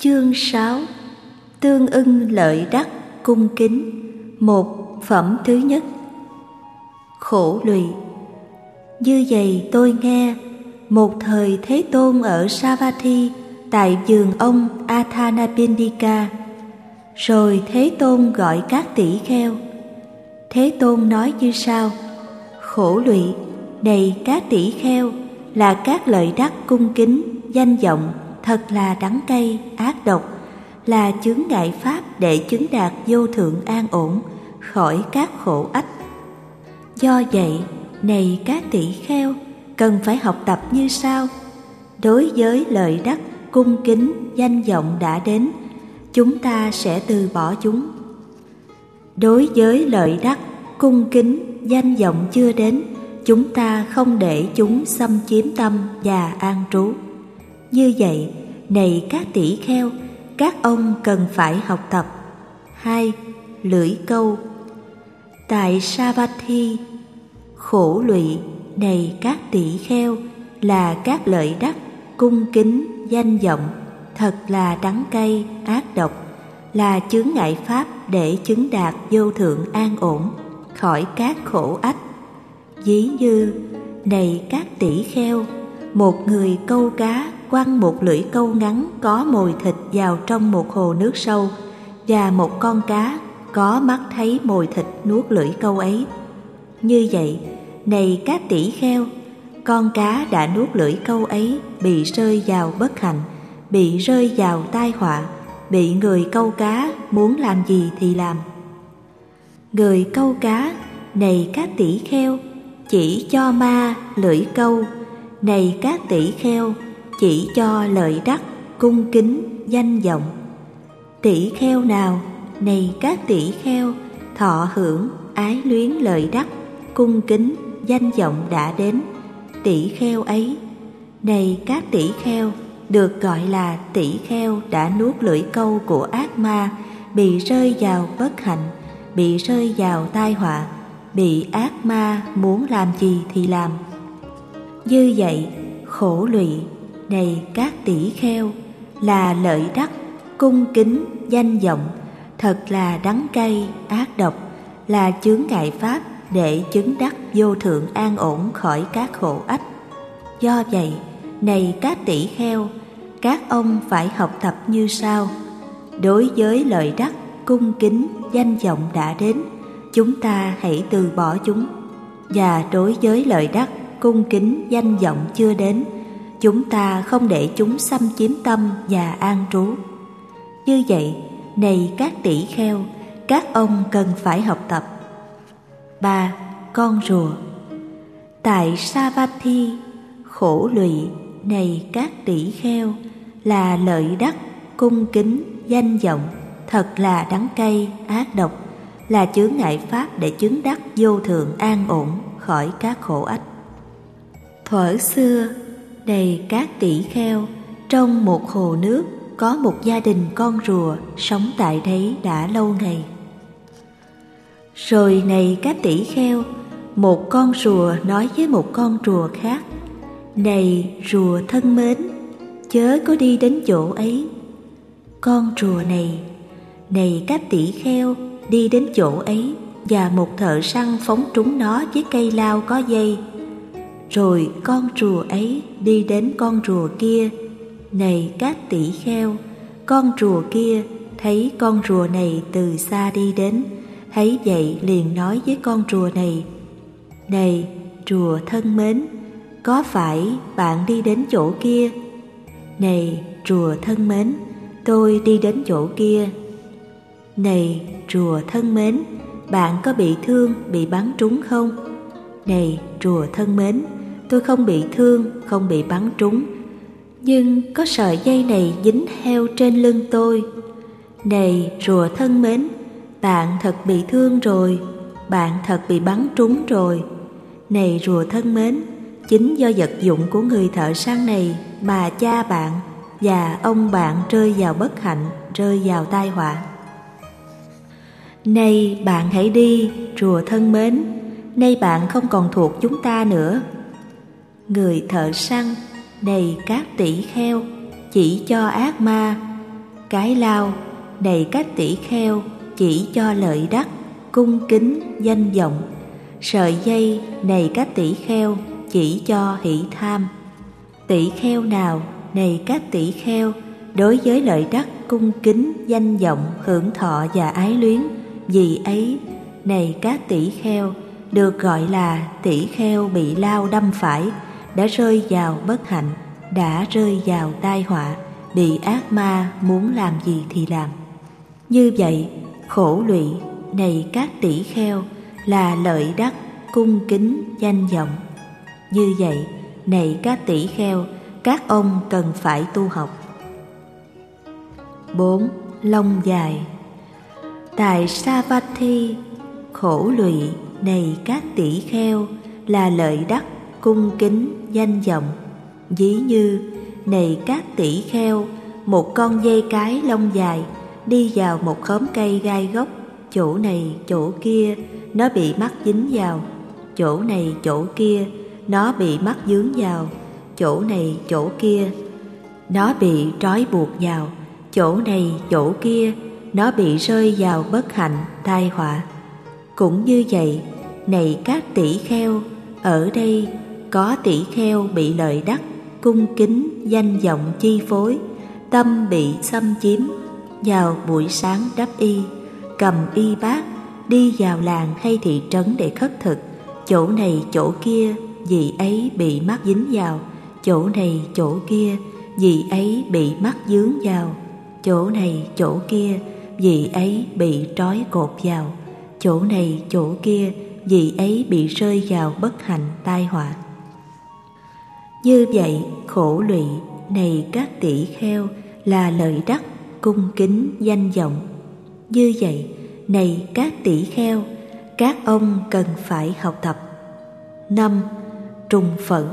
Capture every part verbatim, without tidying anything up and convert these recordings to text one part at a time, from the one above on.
Chương sáu. Tương ưng lợi đắc cung kính. Một. Phẩm thứ nhất. Khổ lụy. Như vậy tôi nghe, một thời Thế Tôn ở Savatthi tại vườn ông Athanapindika. Rồi Thế Tôn gọi các tỷ kheo. Thế Tôn nói như sau: khổ lụy, này các tỷ kheo, là các lợi đắc cung kính, danh vọng thật là đắng cay, ác độc, là chướng ngại pháp để chứng đạt vô thượng an ổn khỏi các khổ ách. Do vậy, này các tỷ kheo, cần phải học tập như sau. Đối với lợi đắc cung kính, danh vọng đã đến, chúng ta sẽ từ bỏ chúng. Đối với lợi đắc cung kính, danh vọng chưa đến, chúng ta không để chúng xâm chiếm tâm và an trú. Như vậy, này các tỷ kheo, các ông cần phải học tập. Hai. Lưỡi câu. Tại Savatthi, khổ lụy, này các tỷ kheo, là các lợi đắc cung kính, danh vọng thật là đắng cay, ác độc, là chướng ngại pháp để chứng đạt vô thượng an ổn khỏi các khổ ách. Ví như, này các tỷ kheo, một người câu cá quăng một lưỡi câu ngắn có mồi thịt vào trong một hồ nước sâu, và một con cá có mắt thấy mồi thịt nuốt lưỡi câu ấy. Như vậy, này các tỷ kheo, con cá đã nuốt lưỡi câu ấy bị rơi vào bất hạnh, bị rơi vào tai họa, bị người câu cá muốn làm gì thì làm. Người câu cá, này các tỷ kheo, chỉ cho ma lưỡi câu, này các tỷ kheo, chỉ cho lợi đắc cung kính, danh vọng. Tỷ kheo nào, này các tỷ kheo, thọ hưởng ái luyến lợi đắc cung kính, danh vọng đã đến, tỷ kheo ấy, này các tỷ kheo, được gọi là tỷ kheo đã nuốt lưỡi câu của ác ma, bị rơi vào bất hạnh, bị rơi vào tai họa, bị ác ma muốn làm gì thì làm. Như vậy, khổ lụy, này các tỷ kheo, là lợi đắc cung kính, danh vọng thật là đắng cay, ác độc, là chướng ngại pháp để chứng đắc vô thượng an ổn khỏi các khổ ách. Do vậy, này các tỷ kheo, các ông phải học tập như sau. Đối với lợi đắc cung kính, danh vọng đã đến, chúng ta hãy từ bỏ chúng. Và đối với lợi đắc cung kính, danh vọng chưa đến, chúng ta không để chúng xâm chiếm tâm và an trú. Như vậy, này các tỷ kheo, các ông cần phải học tập. Ba. Con rùa. Tại Savatthi, khổ lụy, này các tỷ kheo, là lợi đắc cung kính, danh vọng thật là đắng cay, ác độc, là chướng ngại pháp để chứng đắc vô thượng an ổn khỏi các khổ ách. Thuở xưa, này các tỷ kheo, trong một hồ nước có một gia đình con rùa sống tại đấy đã lâu ngày. Rồi này các tỷ kheo, một con rùa nói với một con rùa khác: này rùa thân mến, chớ có đi đến chỗ ấy. Con rùa này, này các tỷ kheo, đi đến chỗ ấy, và một thợ săn phóng trúng nó với cây lao có dây. Rồi con rùa ấy đi đến con rùa kia. Này các tỷ kheo, con rùa kia thấy con rùa này từ xa đi đến, thấy vậy liền nói với con rùa này: này rùa thân mến, có phải bạn đi đến chỗ kia? Này rùa thân mến, tôi đi đến chỗ kia. Này rùa thân mến, bạn có bị thương, bị bắn trúng không? Này rùa thân mến, tôi không bị thương, không bị bắn trúng, nhưng có sợi dây này dính heo trên lưng tôi. Này rùa thân mến, bạn thật bị thương rồi, bạn thật bị bắn trúng rồi. Này rùa thân mến, chính do vật dụng của người thợ săn này mà cha bạn và ông bạn rơi vào bất hạnh, rơi vào tai họa. Nay bạn hãy đi, rùa thân mến, nay bạn không còn thuộc chúng ta nữa. Người thợ săn, này các tỷ kheo, chỉ cho ác ma. Cái lao này các tỷ kheo chỉ cho lợi đắc, cung kính, danh vọng. Sợi dây này các tỷ kheo chỉ cho hỷ tham. Tỷ kheo nào này các tỷ kheo đối với lợi đắc, cung kính, danh vọng, hưởng thọ và ái luyến, vì ấy này các tỷ kheo được gọi là tỷ kheo bị lao đâm phải, đã rơi vào bất hạnh, đã rơi vào tai họa, bị ác ma muốn làm gì thì làm. Như vậy khổ lụy này các tỷ kheo là lợi đắc, cung kính, danh vọng. Như vậy này các tỷ kheo, các ông cần phải tu học. Bốn. Lông dài. Tại Savatthi, khổ lụy này các tỷ kheo là lợi đắc, cung kính, danh vọng. Ví như này các tỷ kheo, một con dê cái lông dài đi vào một khóm cây gai góc, chỗ này chỗ kia nó bị mắc dính vào, chỗ này chỗ kia nó bị mắc dướng vào, chỗ này chỗ kia nó bị trói buộc vào, chỗ này chỗ kia nó bị rơi vào bất hạnh, tai họa. Cũng như vậy này các tỷ kheo, ở đây có tỷ kheo bị lợi đắc, cung kính, danh vọng chi phối, tâm bị xâm chiếm. Vào buổi sáng đắp y, cầm y bát, đi vào làng hay thị trấn để khất thực, chỗ này chỗ kia vị ấy bị mắc dính vào, chỗ này chỗ kia vị ấy bị mắc dướng vào, chỗ này chỗ kia vị ấy bị trói cột vào, chỗ này chỗ kia vị ấy bị rơi vào bất hạnh, tai họa. Như vậy khổ lụy này các tỷ kheo là lợi đắc, cung kính, danh vọng. Như vậy này các tỷ kheo, các ông cần phải học tập. Năm. Trùng phẫn.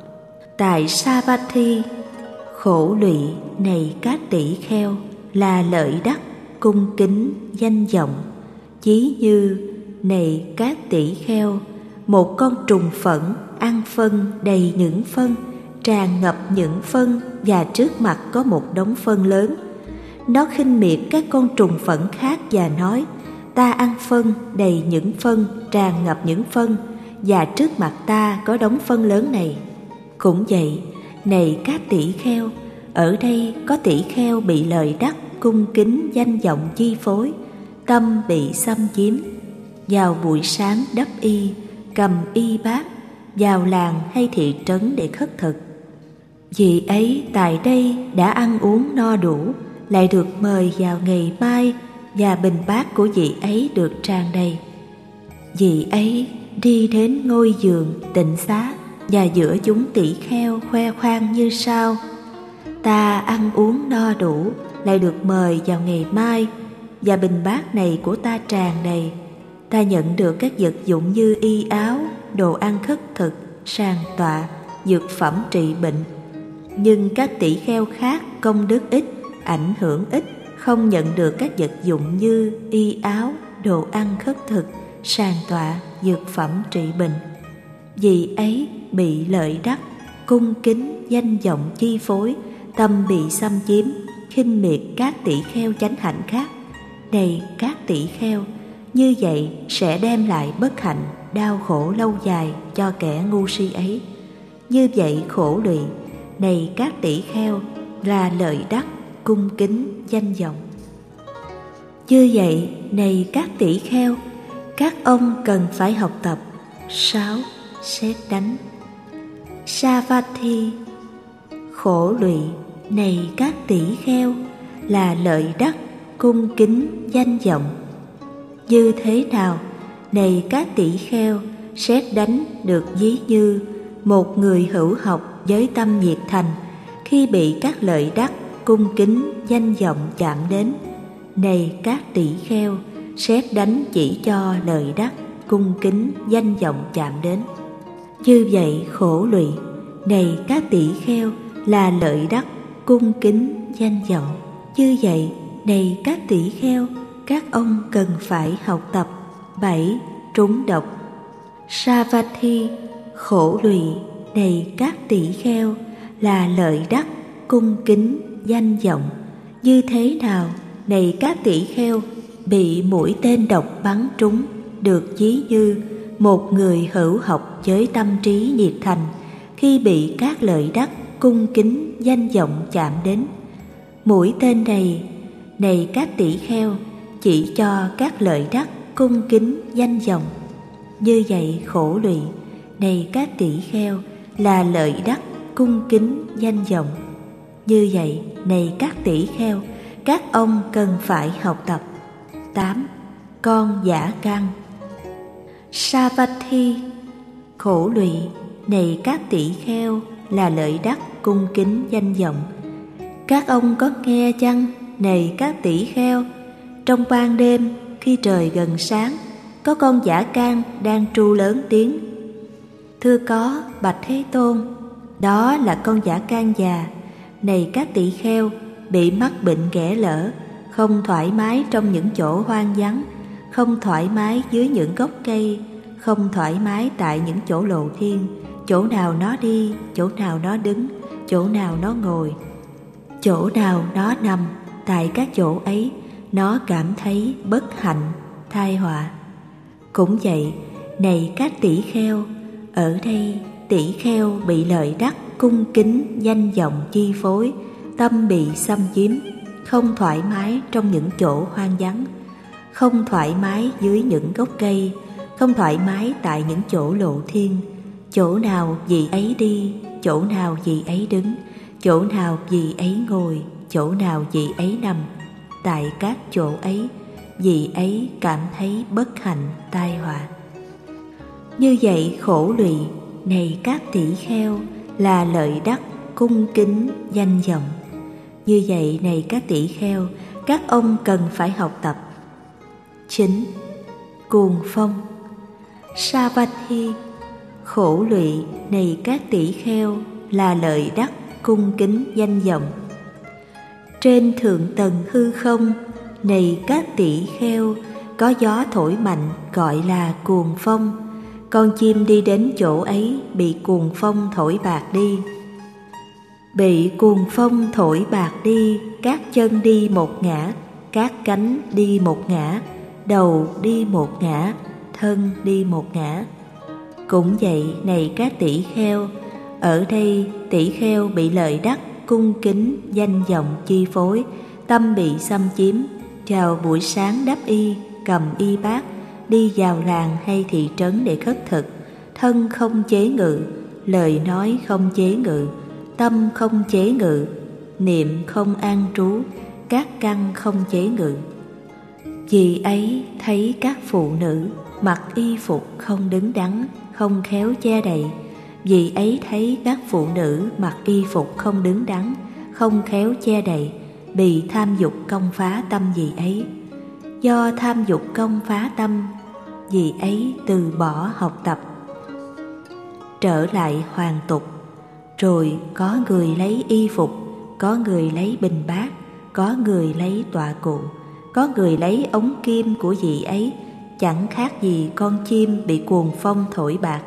Tại Savatthi, khổ lụy này các tỷ kheo là lợi đắc, cung kính, danh vọng. Chí như này các tỷ kheo, một con trùng phẫn ăn phân đầy những phân, tràn ngập những phân, và trước mặt có một đống phân lớn. Nó khinh miệt các con trùng phẫn khác và nói: ta ăn phân đầy những phân, tràn ngập những phân, và trước mặt ta có đống phân lớn này. Cũng vậy này các tỷ kheo, ở đây có tỷ kheo bị lợi đắc, cung kính, danh vọng chi phối, tâm bị xâm chiếm. Vào buổi sáng đắp y, cầm y bát, vào làng hay thị trấn để khất thực. Vị ấy tại đây đã ăn uống no đủ, lại được mời vào ngày mai, và bình bát của vị ấy được tràn đầy. Vị ấy đi đến ngôi giường tịnh xá, và giữa chúng tỷ kheo khoe khoang như sau: ta ăn uống no đủ, lại được mời vào ngày mai, và bình bát này của ta tràn đầy. Ta nhận được các vật dụng như y áo, đồ ăn khất thực, sàng tọa, dược phẩm trị bệnh. Nhưng các tỷ kheo khác công đức ít, ảnh hưởng ít, không nhận được các vật dụng như y áo, đồ ăn khất thực, sàng tọa, dược phẩm trị bệnh. Vì ấy bị lợi đắc, cung kính, danh vọng chi phối, tâm bị xâm chiếm, khinh miệt các tỷ kheo chánh hạnh khác. Này các tỷ kheo, như vậy sẽ đem lại bất hạnh, đau khổ lâu dài cho kẻ ngu si ấy. Như vậy khổ lụy này các tỷ kheo là lợi đắc, cung kính, danh vọng. Như vậy này các tỷ kheo, các ông cần phải học tập. Sáu. Sét đánh. Savatthi, khổ lụy này các tỷ kheo là lợi đắc, cung kính, danh vọng. Như thế nào này các tỷ kheo, sét đánh được ví như một người hữu học với tâm nhiệt thành, khi bị các lợi đắc, cung kính, danh vọng chạm đến. Này các tỷ kheo, sét đánh chỉ cho lợi đắc, cung kính, danh vọng chạm đến. Như vậy khổ lụy này các tỷ kheo là lợi đắc, cung kính, danh vọng. Như vậy này các tỷ kheo, các ông cần phải học tập. Bảy. Trúng độc. Savatthi, khổ lụy này các tỷ kheo là lợi đắc, cung kính, danh vọng. Như thế nào, này các tỷ kheo, bị mũi tên độc bắn trúng, được ví như một người hữu học với tâm trí nhiệt thành, khi bị các lợi đắc cung kính danh vọng chạm đến. Mũi tên này, này các tỷ kheo, chỉ cho các lợi đắc cung kính danh vọng. Như vậy khổ lụy, này các tỷ kheo, là lợi đắc cung kính danh vọng. Như vậy, này các tỷ kheo, các ông cần phải học tập. tám. Con giả căn. Savatthi, khổ lụy, này các tỷ kheo, là lợi đắc cung kính danh vọng. Các ông có nghe chăng, này các tỷ kheo, trong ban đêm khi trời gần sáng, có con dã can đang tru lớn tiếng. Thưa có, bạch Thế Tôn, đó là con dã can già. Này các tỷ kheo, bị mắc bệnh ghẻ lở, không thoải mái trong những chỗ hoang vắng, không thoải mái dưới những gốc cây, không thoải mái tại những chỗ lộ thiên, chỗ nào nó đi, chỗ nào nó đứng, chỗ nào nó ngồi, chỗ nào nó nằm. Tại các chỗ ấy, nó cảm thấy bất hạnh, tai họa. Cũng vậy, này các tỷ kheo, ở đây tỷ kheo bị lợi đắc cung kính danh vọng chi phối, tâm bị xâm chiếm, không thoải mái trong những chỗ hoang vắng, không thoải mái dưới những gốc cây, không thoải mái tại những chỗ lộ thiên, chỗ nào vị ấy đi, chỗ nào vị ấy đứng, chỗ nào vị ấy ngồi, chỗ nào vị ấy nằm. Tại các chỗ ấy, vị ấy cảm thấy bất hạnh, tai họa. Như vậy khổ lụy, này các tỷ kheo, là lợi đắc cung kính danh vọng. Như vậy, này các tỷ kheo, các ông cần phải học tập. chín. Cuồng phong. Savatthi, khổ lụy, này các tỷ kheo, là lợi đắc cung kính danh vọng. Trên thượng tầng hư không, này các tỷ kheo, có gió thổi mạnh gọi là cuồng phong. Con chim đi đến chỗ ấy bị cuồng phong thổi bạt đi. Bị cuồng phong thổi bạt đi, các chân đi một ngã, các cánh đi một ngã, đầu đi một ngã, thân đi một ngã. Cũng vậy, này các tỷ kheo, ở đây tỷ kheo bị lợi đắc cung kính danh vọng chi phối, tâm bị xâm chiếm. Chào buổi sáng đắp y, cầm y bát, đi vào làng hay thị trấn để khất thực, thân không chế ngự, lời nói không chế ngự, tâm không chế ngự, niệm không an trú, các căn không chế ngự. Vì ấy thấy các phụ nữ mặc y phục không đứng đắn, không khéo che đậy. Vì ấy thấy các phụ nữ mặc y phục không đứng đắn, không khéo che đậy, bị tham dục công phá tâm vì ấy. Do tham dục công phá tâm, vì ấy từ bỏ học tập, trở lại hoàn tục. Rồi có người lấy y phục, có người lấy bình bát, có người lấy tọa cụ, có người lấy ống kim của vị ấy, chẳng khác gì con chim bị cuồng phong thổi bạt.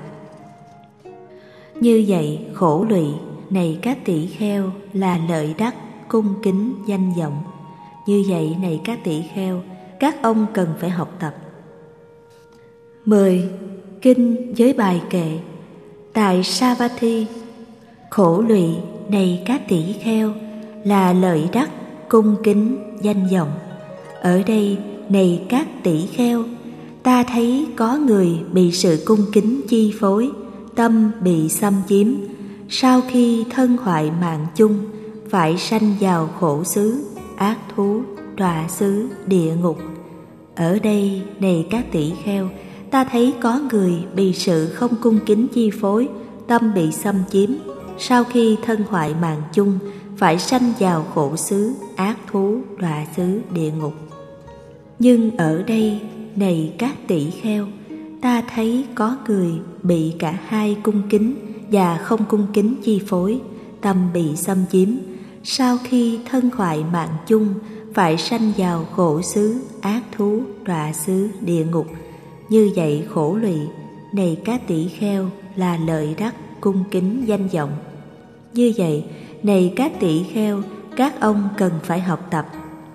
Như vậy khổ lụy, này các tỷ kheo, là lợi đắc cung kính danh vọng. Như vậy, này các tỷ kheo, các ông cần phải học tập. mười. Kinh với bài kệ. Tại Savatthi, khổ lụy, này các tỷ kheo, là lợi đắc cung kính danh vọng. Ở đây, này các tỷ kheo, ta thấy có người bị sự cung kính chi phối, tâm bị xâm chiếm, sau khi thân hoại mạng chung, phải sanh vào khổ xứ, ác thú, đọa xứ, địa ngục. Ở đây, này các tỷ kheo, ta thấy có người bị sự không cung kính chi phối, tâm bị xâm chiếm, sau khi thân hoại mạng chung, phải sanh vào khổ xứ, ác thú, đọa xứ, địa ngục. Nhưng ở đây, này các tỷ kheo, ta thấy có người bị cả hai cung kính và không cung kính chi phối, tâm bị xâm chiếm, sau khi thân hoại mạng chung, phải sanh vào khổ xứ, ác thú, đọa xứ, địa ngục. Như vậy khổ lụy, này các tỷ kheo, là lợi đắc cung kính danh vọng. Như vậy, này các tỷ kheo, các ông cần phải học tập.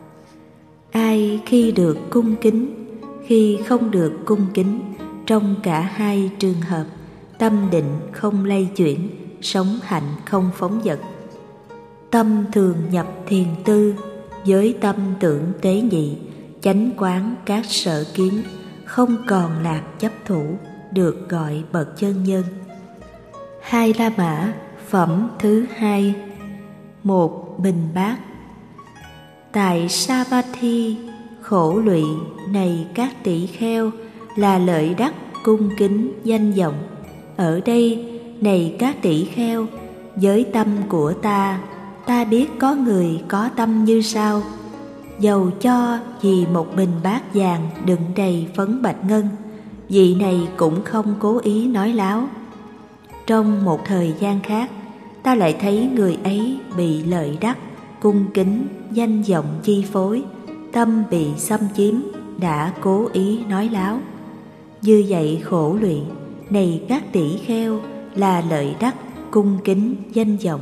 Ai khi được cung kính, khi không được cung kính, trong cả hai trường hợp, tâm định không lay chuyển, sống hạnh không phóng dật. Tâm thường nhập thiền tư, với tâm tưởng tế nhị, chánh quán các sở kiến, không còn lạc chấp thủ, được gọi bậc chân nhân. Hai La Mã, phẩm thứ hai. Một Bình Bát. Tại Savatthi, khổ lụy này các tỷ kheo, là lợi đắc cung kính danh vọng. Ở đây này các tỷ kheo, với tâm của ta, ta biết có người có tâm như sau. Dầu cho vì một bình bát vàng đựng đầy phấn bạch ngân, vị này cũng không cố ý nói láo. Trong một thời gian khác, ta lại thấy người ấy bị lợi đắc, cung kính, danh vọng chi phối, tâm bị xâm chiếm, đã cố ý nói láo. Như vậy khổ lụy, này các tỷ kheo, là lợi đắc, cung kính, danh vọng.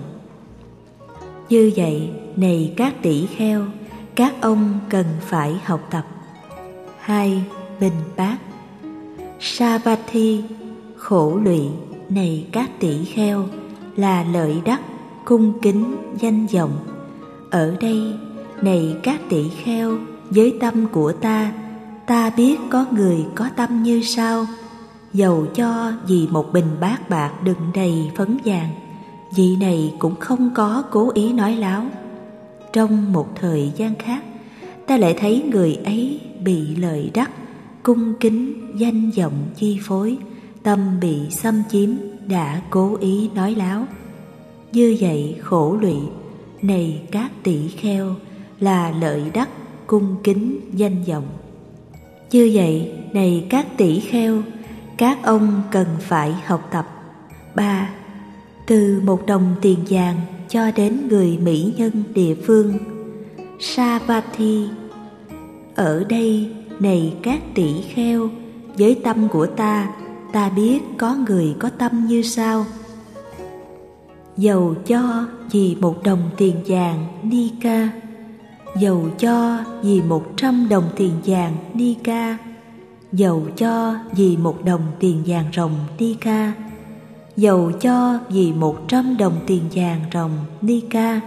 Như vậy, này các tỷ kheo, các ông cần phải học tập. Hai Bình Bát. Savatthi, khổ lụy này các tỷ kheo, là lợi đắc, cung kính, danh vọng. Ở đây này các tỷ kheo, với tâm của ta, ta biết có người có tâm như sau. Dầu cho vì một bình bát bạc đựng đầy phấn vàng, vị này cũng không có cố ý nói láo. Trong một thời gian khác, ta lại thấy người ấy bị lợi đắc, cung kính, danh vọng chi phối, tâm bị xâm chiếm, đã cố ý nói láo. Như vậy khổ lụy, này các tỷ kheo, là lợi đắc, cung kính, danh vọng. Như vậy, này các tỷ kheo, các ông cần phải học tập. Ba. Từ một đồng tiền vàng cho đến người mỹ nhân địa phương. Savatthi. Ở đây, này các tỷ kheo, với tâm của ta, ta biết có người có tâm như sau. Dầu cho vì một đồng tiền vàng Nika, dầu cho vì một trăm đồng tiền vàng Nika, dầu cho vì một đồng tiền vàng ròng Nika, dầu cho vì một trăm đồng tiền vàng ròng Nika,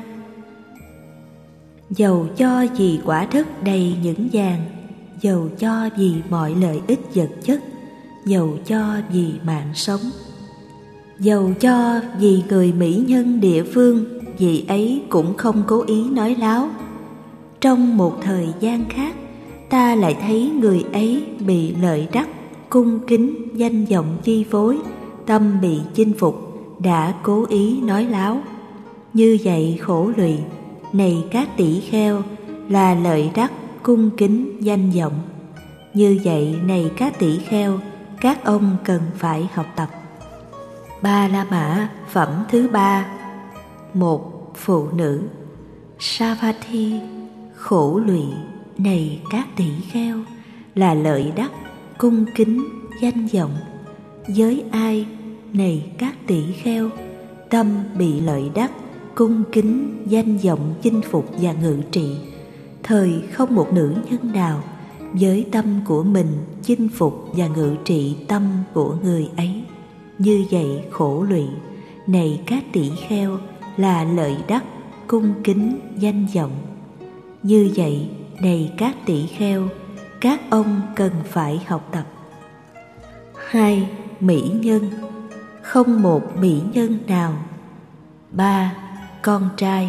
dầu cho vì quả đất đầy những vàng, dầu cho vì mọi lợi ích vật chất, dầu cho vì mạng sống, dầu cho vì người mỹ nhân địa phương, vị ấy cũng không cố ý nói láo. Trong một thời gian khác, ta lại thấy người ấy bị lợi đắc, cung kính, danh vọng chi phối, tâm bị chinh phục, đã cố ý nói láo. Như vậy khổ lụy, này các tỷ kheo, là lợi đắc, cung kính, danh vọng. Như vậy, này các tỷ kheo, các ông cần phải học tập. Ba La Mã, phẩm thứ ba. Một Phụ nữ. Savatthi, khổ lụy, này các tỷ kheo, là lợi đắc, cung kính, danh vọng. Với ai, này các tỷ kheo, tâm bị lợi đắc, cung kính, danh vọng chinh phục và ngự trị, thời không một nữ nhân nào với tâm của mình chinh phục và ngự trị tâm của người ấy. Như vậy khổ lụy, này các tỷ kheo, là lợi đắc, cung kính, danh vọng. Như vậy, này các tỷ kheo, các ông cần phải học tập. Hai Mỹ nhân. Không một mỹ nhân nào. Ba Con trai.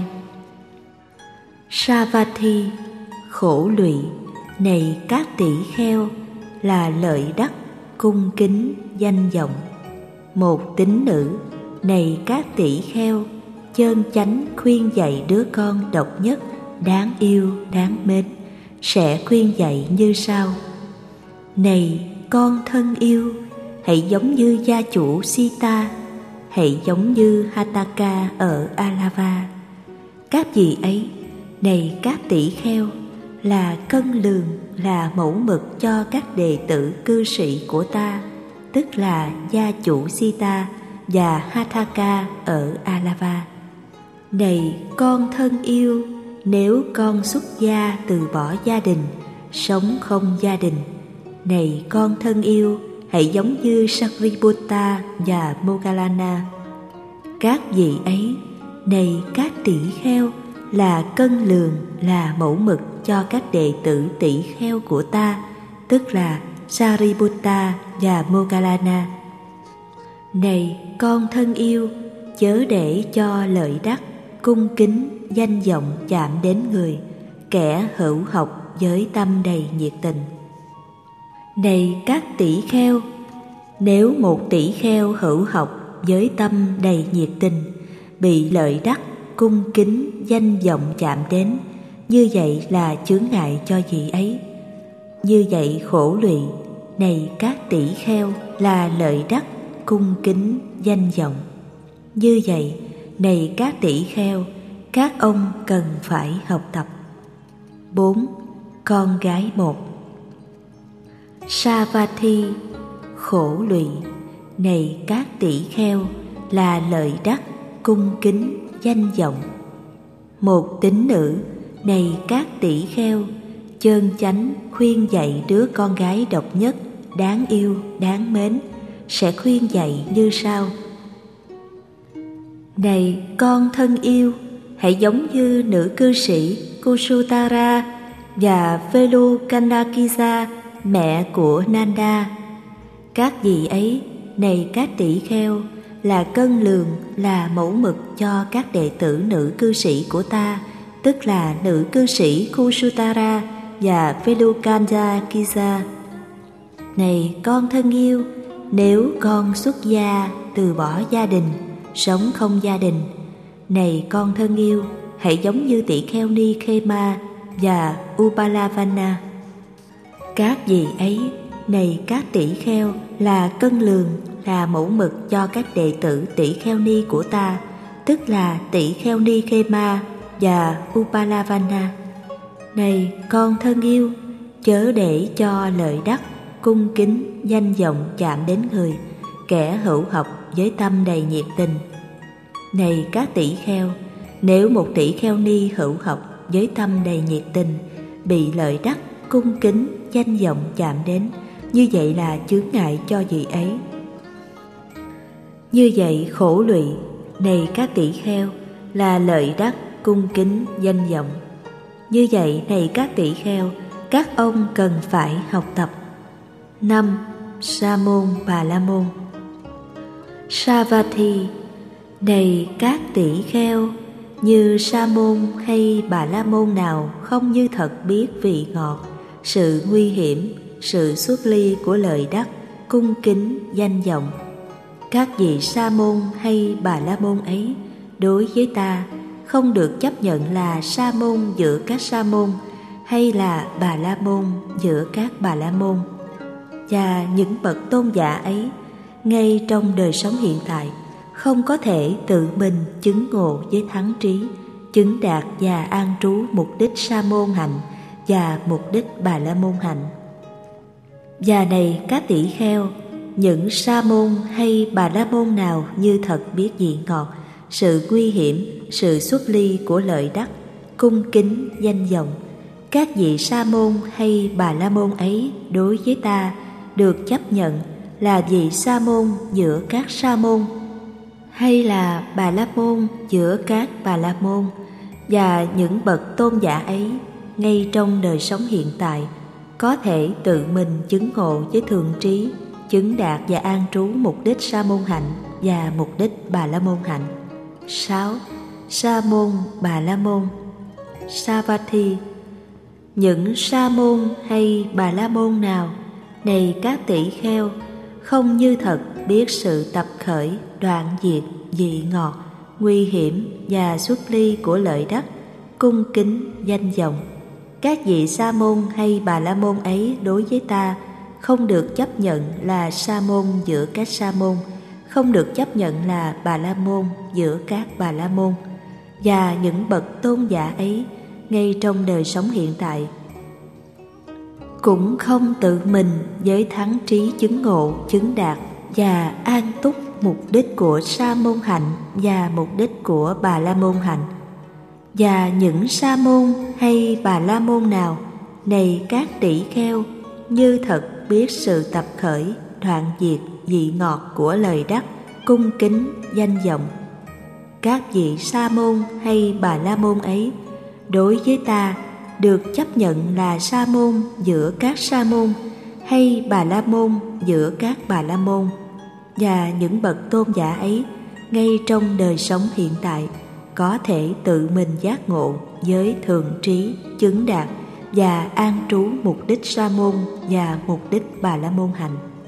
Savatthi, khổ lụy, này các tỷ kheo, là lợi đắc, cung kính, danh vọng. Một tín nữ, này các tỷ kheo, chơn chánh khuyên dạy đứa con độc nhất, đáng yêu, đáng mến, sẽ khuyên dạy như sau. Này con thân yêu, hãy giống như gia chủ Sita, hãy giống như Hataka ở Alava. Các vị ấy, này các tỷ kheo, là cân lường, là mẫu mực cho các đệ tử cư sĩ của ta, tức là gia chủ Sita và Hataka ở Alava. Này con thân yêu, nếu con xuất gia từ bỏ gia đình, sống không gia đình, này con thân yêu, hãy giống như Sariputta và Moggallana. Các vị ấy, này các tỷ kheo, là cân lường, là mẫu mực cho các đệ tử tỷ kheo của ta, tức là Sariputta và Moggallana. Này con thân yêu, chớ để cho lợi đắc, cung kính, danh vọng chạm đến người, kẻ hữu học với tâm đầy nhiệt tình. Này các tỷ kheo, nếu một tỷ kheo hữu học với tâm đầy nhiệt tình, bị lợi đắc, cung kính, danh vọng chạm đến, như vậy là chướng ngại cho vị ấy. Như vậy khổ lụy, này các tỷ kheo, là lợi đắc, cung kính, danh vọng. Như vậy, này các tỷ kheo, các ông cần phải học tập. Bốn. Con gái một. Savatthi, khổ lụy, này các tỷ kheo, là lợi đắc, cung kính, danh vọng. Một tín nữ, này các tỷ kheo, chơn chánh khuyên dạy đứa con gái độc nhất, đáng yêu, đáng mến, sẽ khuyên dạy như sau. Này con thân yêu, hãy giống như nữ cư sĩ Kusutara và Velukandakisa, mẹ của Nanda. Các vị ấy, này các tỷ kheo, là cân lường, là mẫu mực cho các đệ tử nữ cư sĩ của ta, tức là nữ cư sĩ Kusutara và Velukandakisa. Này con thân yêu, nếu con xuất gia từ bỏ gia đình, sống không gia đình, này con thân yêu, hãy giống như tỷ kheo Ni Khema và Upalavana. Các vị ấy, này các tỷ kheo, là cân lường, là mẫu mực cho các đệ tử tỷ kheo ni của ta, tức là tỷ kheo Ni Khema và Upalavana. Này con thân yêu, chớ để cho lợi đắc, cung kính, danh vọng chạm đến người, kẻ hữu học với tâm đầy nhiệt tình. Này các tỷ kheo, nếu một tỷ kheo ni hữu học với tâm đầy nhiệt tình, bị lợi đắc, cung kính, danh vọng chạm đến, như vậy là chướng ngại cho vị ấy. Như vậy khổ lụy, này các tỷ kheo, là lợi đắc, cung kính, danh vọng. Như vậy, này các tỷ kheo, các ông cần phải học tập. Năm. Sa môn Bà La môn. Savatthi, này các tỷ kheo, như sa môn hay Bà La môn nào không như thật biết vị ngọt, sự nguy hiểm, sự xuất ly của lợi đắc, cung kính, danh vọng. Các vị sa môn hay Bà La môn ấy đối với ta không được chấp nhận là sa môn giữa các sa môn, hay là Bà La môn giữa các Bà La môn. Và những bậc tôn giả ấy, ngay trong đời sống hiện tại, không có thể tự mình chứng ngộ với thắng trí, chứng đạt và an trú mục đích sa môn hạnh và mục đích Bà La môn hạnh. Và này các tỷ kheo, những sa môn hay Bà La môn nào như thật biết vị ngọt, sự nguy hiểm, sự xuất ly của lợi đắc, cung kính, danh vọng, các vị sa môn hay Bà La môn ấy đối với ta được chấp nhận là vị sa môn giữa các sa môn, hay là Bà La môn giữa các Bà La môn. Và những bậc tôn giả ấy, ngay trong đời sống hiện tại, có thể tự mình chứng ngộ với thượng trí, chứng đạt và an trú mục đích sa môn hạnh và mục đích Bà La môn hạnh. Sáu. Sa môn Bà La môn. Savatthi, những sa môn hay Bà La môn nào, này các tỷ kheo, không như thật biết sự tập khởi, đoạn diệt, vị ngọt, nguy hiểm và xuất ly của lợi đắc, cung kính, danh vọng. Các vị sa môn hay Bà La môn ấy đối với ta không được chấp nhận là sa môn giữa các sa môn, không được chấp nhận là Bà La môn giữa các Bà La môn. Và những bậc tôn giả ấy, ngay trong đời sống hiện tại, cũng không tự mình với thắng trí chứng ngộ, chứng đạt và an túc mục đích của sa môn hạnh và mục đích của bà la môn hạnh. Và những sa môn hay bà la môn nào, này các tỷ kheo, như thật biết sự tập khởi, đoạn diệt vị ngọt của lời đắc, cung kính, danh vọng. Các vị sa môn hay bà la môn ấy, đối với ta được chấp nhận là sa môn giữa các sa môn, hay bà la môn giữa các bà la môn. Và những bậc tôn giả ấy, ngay trong đời sống hiện tại, có thể tự mình giác ngộ với thường trí, chứng đạt và an trú mục đích sa môn và mục đích bà la môn hạnh.